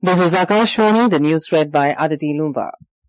This is Akashvani, the news read by Aditi Lumba.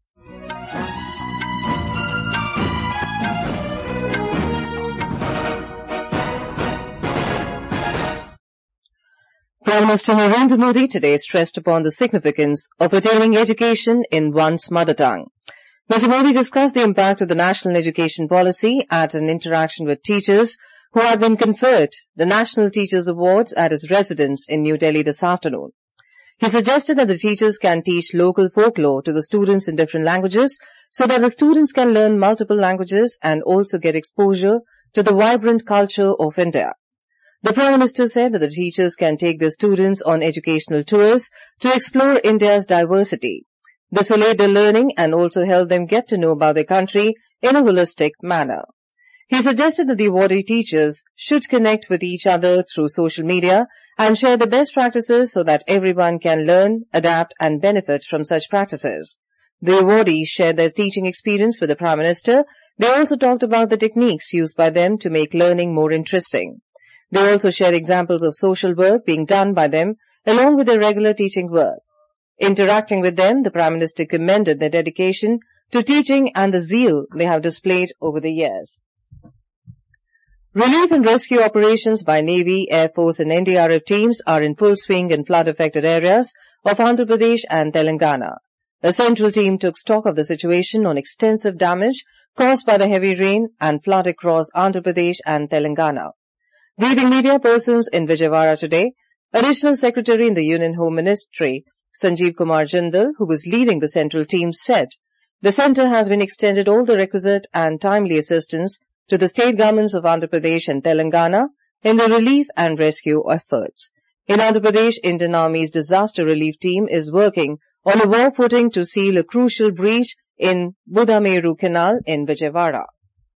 Prime Minister Narendra Modi today stressed upon the significance of attaining education in one's mother tongue. Mr. Modi discussed the impact of the national education policy at an interaction with teachers who had been conferred the National Teachers Awards at his residence in New Delhi this afternoon. He suggested that the teachers can teach local folklore to the students in different languages so that the students can learn multiple languages and also get exposure to the vibrant culture of India. The Prime Minister said that the teachers can take their students on educational tours to explore India's diversity. This will aid their learning and also help them get to know about their country in a holistic manner. He suggested that the awardee teachers should connect with each other through social media and share the best practices so that everyone can learn, adapt and benefit from such practices. The awardees shared their teaching experience with the Prime Minister. They also talked about the techniques used by them to make learning more interesting. They also shared examples of social work being done by them along with their regular teaching work. Interacting with them, the Prime Minister commended their dedication to teaching and the zeal they have displayed over the years. Relief and rescue operations by Navy, Air Force and NDRF teams are in full swing in flood-affected areas of Andhra Pradesh and Telangana. A central team took stock of the situation on extensive damage caused by the heavy rain and flood across Andhra Pradesh and Telangana. Briefing media persons in Vijayawada today, Additional Secretary in the Union Home Ministry, Sanjeev Kumar Jindal, who was leading the central team, said the centre has been extended all the requisite and timely assistance to the state governments of Andhra Pradesh and Telangana in the relief and rescue efforts. In Andhra Pradesh, Indian Army's disaster relief team is working on a war footing to seal a crucial breach in Budameru Canal in Vijayawada.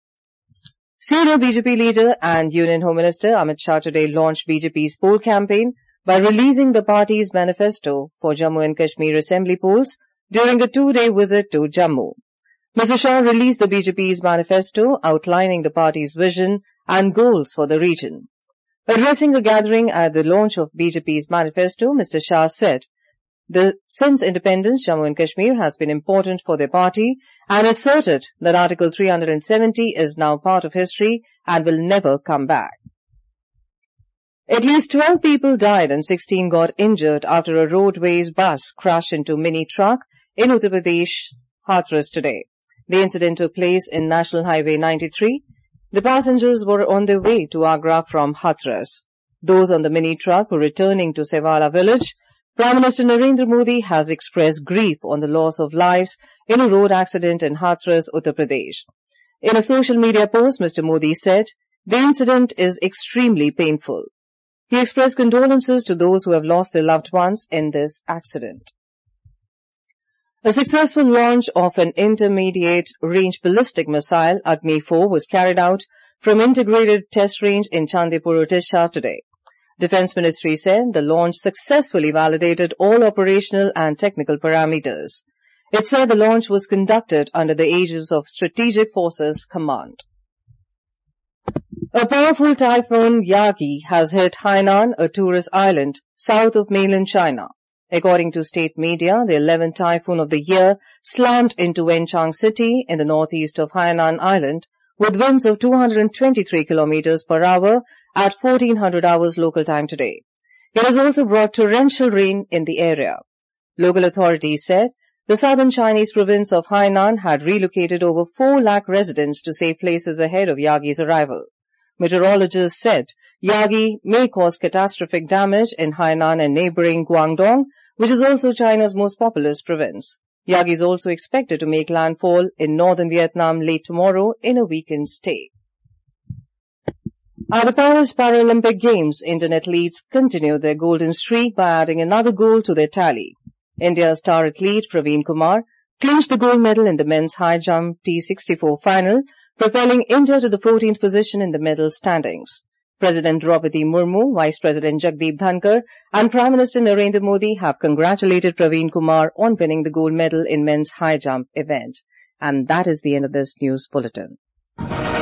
Senior BJP leader and Union Home Minister Amit Shah today launched BJP's poll campaign by releasing the party's manifesto for Jammu and Kashmir Assembly polls during a two-day visit to Jammu. Mr. Shah released the BJP's manifesto outlining the party's vision and goals for the region. Addressing a gathering at the launch of BJP's manifesto, Mr. Shah said, since independence, Jammu and Kashmir has been important for their party and asserted that Article 370 is now part of history and will never come back. At least 12 people died and 16 got injured after a roadways bus crashed into a mini truck in Uttar Pradesh, Hathras today. The incident took place in National Highway 93. The passengers were on their way to Agra from Hathras. Those on the mini truck were returning to Sevala village. Prime Minister Narendra Modi has expressed grief on the loss of lives in a road accident in Hathras, Uttar Pradesh. In a social media post, Mr. Modi said, the incident is extremely painful. He expressed condolences to those who have lost their loved ones in this accident. A successful launch of an intermediate-range ballistic missile, Agni-4, was carried out from integrated test range in Chandipur, Odisha today. Defence Ministry said the launch successfully validated all operational and technical parameters. It said the launch was conducted under the aegis of Strategic Forces Command. A powerful typhoon Yagi has hit Hainan, a tourist island south of mainland China. According to state media, the 11th typhoon of the year slammed into Wenchang city in the northeast of Hainan Island with winds of 223 kilometers per hour at 1400 hours local time today. It has also brought torrential rain in the area. Local authorities said the southern Chinese province of Hainan had relocated over 4 lakh residents to safe places ahead of Yagi's arrival. Meteorologists said Yagi may cause catastrophic damage in Hainan and neighboring Guangdong, which is also China's most populous province. Yagi is also expected to make landfall in northern Vietnam late tomorrow in a weekend stay. At the Paris Paralympic Games, Indian athletes continue their golden streak by adding another gold to their tally. India's star athlete Praveen Kumar clinched the gold medal in the men's high jump T64 final, propelling India to the 14th position in the medal standings. President Draupadi Murmu, Vice President Jagdeep Dhankar and Prime Minister Narendra Modi have congratulated Praveen Kumar on winning the gold medal in men's high jump event. And that is the end of this news bulletin.